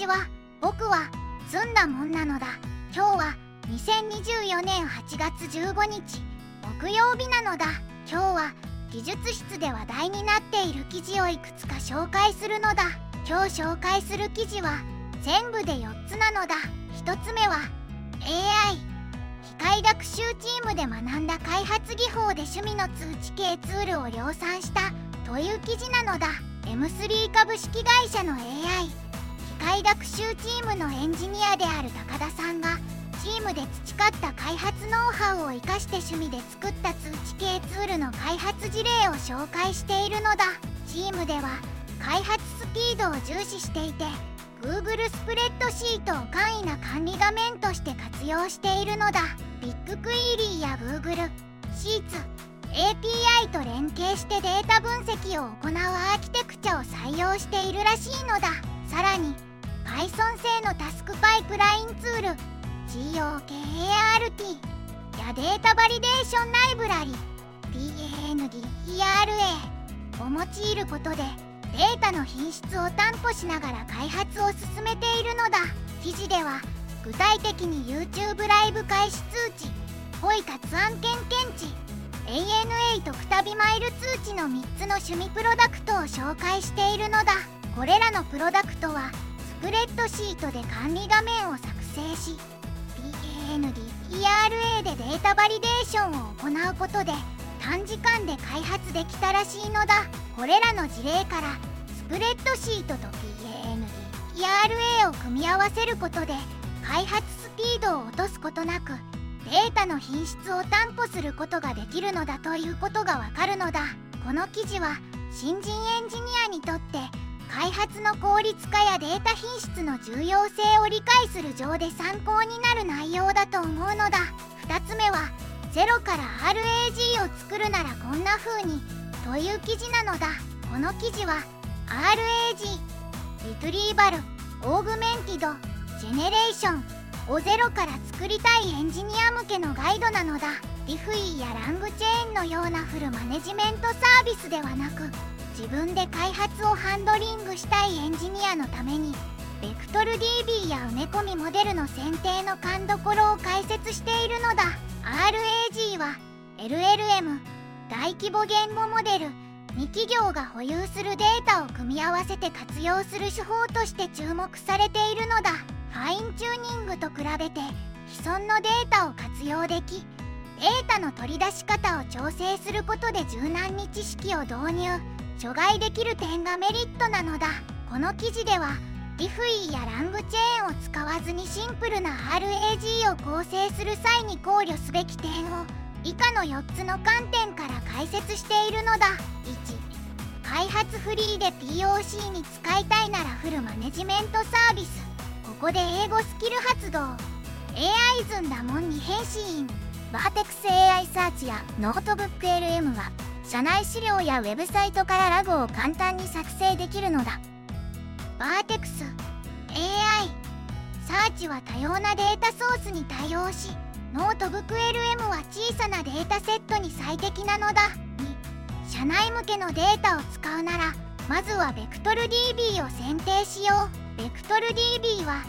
ちは。僕はずんだもんなのだ。今日は2024年8月15日木曜日なのだ。今日は技術室で話題になっている記事をいくつか紹介するのだ。今日紹介する記事は全部で4つなのだ。1つ目は AI 機械学習チームで学んだ開発技法で趣味の通知系ツールを量産したという記事なのだ。 M3 株式会社の AI 機械学習チームのエンジニアである高田さんがチームで培った開発ノウハウを生かして趣味で作った通知系ツールの開発事例を紹介しているのだ。チームでは開発スピードを重視していて Google スプレッドシートを簡易な管理画面として活用しているのだ。ビッグクイリーや Google シーツ API と連携してデータ分析を行うアーキテクチャを採用しているらしいのだ。さらに Python 製のタスクパイプラインツール GOKART やデータバリデーションライブラリ PANDERA を用いることでデータの品質を担保しながら開発を進めているのだ。記事では具体的に YouTube ライブ開始通知、ポイ活案件検知、ANA とくたびマイル通知の3つの趣味プロダクトを紹介しているのだ。これらのプロダクトはスプレッドシートで管理画面を作成し PANDERA でデータバリデーションを行うことで短時間で開発できたらしいのだ。これらの事例からスプレッドシートと PANDERA を組み合わせることで開発スピードを落とすことなくデータの品質を担保することができるのだということがわかるのだ。この記事は新人エンジニアにとって開発の効率化やデータ品質の重要性を理解する上で参考になる内容だと思うのだ。2つ目はゼロから RAG を作るならこんな風にという記事なのだ。この記事は RAG リトリーバルオーグメンティドジェネレーションをゼロから作りたいエンジニア向けのガイドなのだ。リフイやラングチェーンのようなフルマネジメントサービスではなく自分で開発をハンドリングしたいエンジニアのためにベクトル DB や埋め込みモデルの選定の勘どころを解説しているのだ。 RAG は LLM 大規模言語モデル2企業が保有するデータを組み合わせて活用する手法として注目されているのだ。ファインチューニングと比べて既存のデータを活用できデータの取り出し方を調整することで柔軟に知識を導入除外できる点がメリットなのだ。この記事ではリフイやラングチェーンを使わずにシンプルな RAG を構成する際に考慮すべき点を以下の4つの観点から解説しているのだ。1、開発フリーで POC に使いたいならフルマネジメントサービス。ここで英語スキル発動 AI ずんだもんに変身。バーテクス AI サーチやノートブック LM は社内資料やウェブサイトからラグを簡単に作成できるのだ。バーテクス AI サーチは多様なデータソースに対応しノートブック LM は小さなデータセットに最適なのだ。2、社内向けのデータを使うならまずはベクトル DB を選定しよう。ベクトル DB は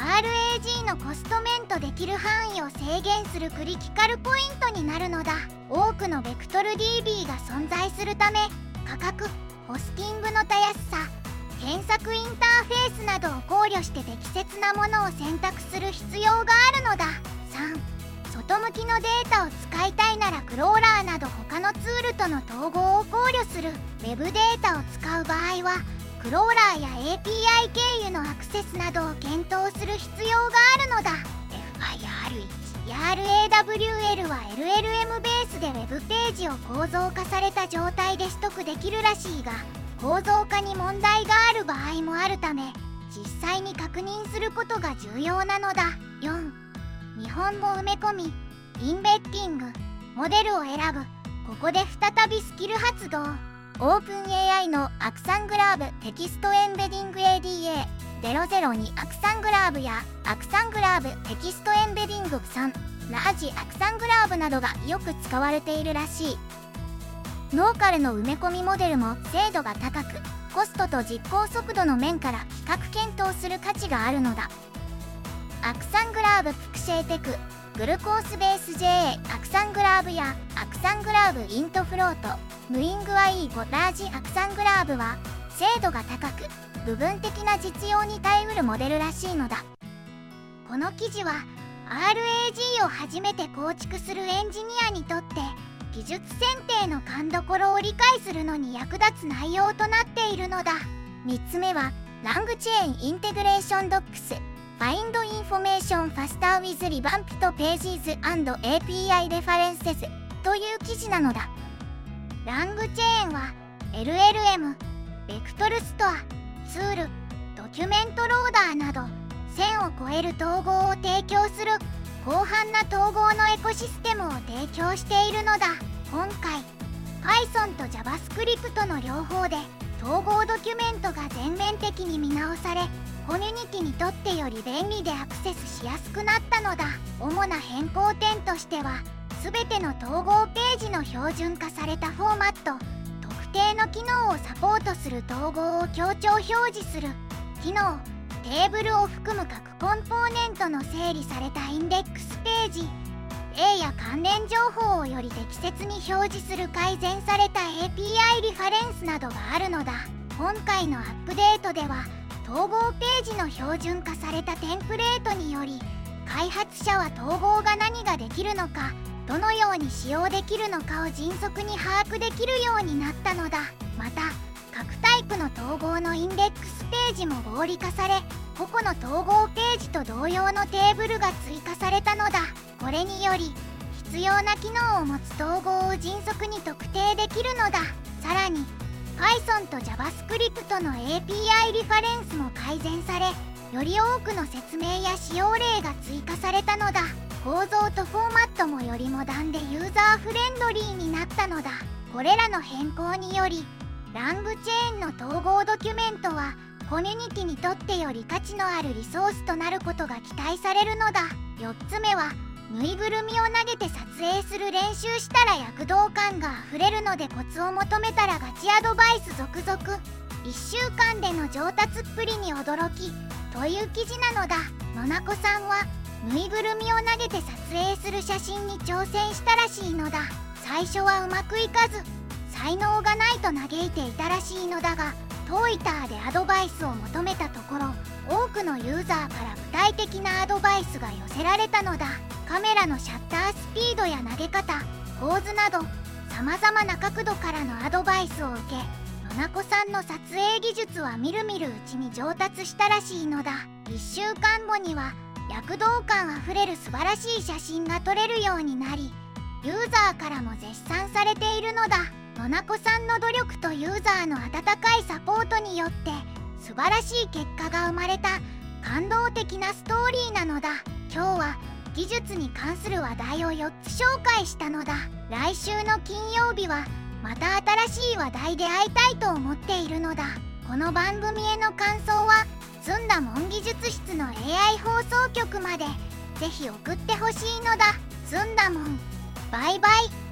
RAG のコストメントできる範囲を制限するクリティカルポイントになるのだ。多くのベクトル DB が存在するため価格、ホスティングのたやすさ、検索インターフェースなどを考慮して適切なものを選択する必要があるのだ。3、外向きのデータを使いたいならクローラーなど他のツールとの統合を考慮する。ウェブデータを使う場合はクローラーや API 経由のアクセスなどを検討する必要があるのだ。FIR1 や RAWL は LLM ベースで Web ページを構造化された状態で取得できるらしいが構造化に問題がある場合もあるため実際に確認することが重要なのだ。4、日本語埋め込みインベッティングモデルを選ぶ。ここで再びスキル発動。オープン AI のアクサングラーブテキストエンベディング ADA002 アクサングラーブやアクサングラーブテキストエンベディング3ラージアクサングラーブなどがよく使われているらしい。 ローカルの埋め込みモデルも精度が高く、コストと実行速度の面から比較検討する価値があるのだ。アクサングラーブプクシェーテクグルコースベース JA アクサングラーブやアクサングラーブイントフロートムイングアイー5ラージアクサングラーブは精度が高く、部分的な実用に耐えうるモデルらしいのだ。この記事は RAG を初めて構築するエンジニアにとって技術選定の勘どころを理解するのに役立つ内容となっているのだ。3つ目はラングチェーンインテグレーションドックスFind Information Faster with Revamped Pages and API References という記事なのだ。ラングチェーンは LLM、ベクトルストア、ツール、ドキュメントローダーなど1000を超える統合を提供する広範な統合のエコシステムを提供しているのだ。今回 Python と JavaScript の両方で統合ドキュメントが全面的に見直され、コミュニティにとってより便利でアクセスしやすくなったのだ。主な変更点としては、すべての統合ページの標準化されたフォーマット、特定の機能をサポートする統合を強調表示する機能、テーブルを含む各コンポーネントの整理されたインデックスページ、例や関連情報をより適切に表示する改善された API リファレンスなどがあるのだ。今回のアップデートでは、統合ページの標準化されたテンプレートにより、開発者は統合が何ができるのか、どのように使用できるのかを迅速に把握できるようになったのだ。また、各タイプの統合のインデックスページも合理化され、個々の統合ページと同様のテーブルが追加されたのだ。これにより、必要な機能を持つ統合を迅速に特定できるのだ。さらに、Python と JavaScript の API リファレンスも改善され、より多くの説明や使用例が追加されたのだ。構造とフォーマットもよりモダンでユーザーフレンドリーになったのだ。これらの変更により、ラングチェーンの統合ドキュメントはコミュニティにとってより価値のあるリソースとなることが期待されるのだ。4つ目は、ぬいぐるみを投げて撮影する練習したら躍動感があふれるのでコツを求めたらガチアドバイス続々。1週間での上達っぷりに驚きという記事なのだ。のなこさんはぬいぐるみを投げて撮影する写真に挑戦したらしいのだ。最初はうまくいかず、才能がないと嘆いていたらしいのだが、Twitter でアドバイスを求めたところ、多くのユーザーから具体的なアドバイスが寄せられたのだ。カメラのシャッタースピードや投げ方、構図などさまざまな角度からのアドバイスを受け、のなこさんの撮影技術はみるみるうちに上達したらしいのだ。1週間後には躍動感あふれる素晴らしい写真が撮れるようになり、ユーザーからも絶賛されているのだ。のなこさんの努力とユーザーの温かいサポートによって素晴らしい結果が生まれた感動的なストーリーなのだ。今日は技術に関する話題を4つ紹介したのだ。来週の金曜日はまた新しい話題で会いたいと思っているのだ。この番組への感想はずんだもん技術室の AI 放送局までぜひ送ってほしいのだ。ずんだもん、バイバイ。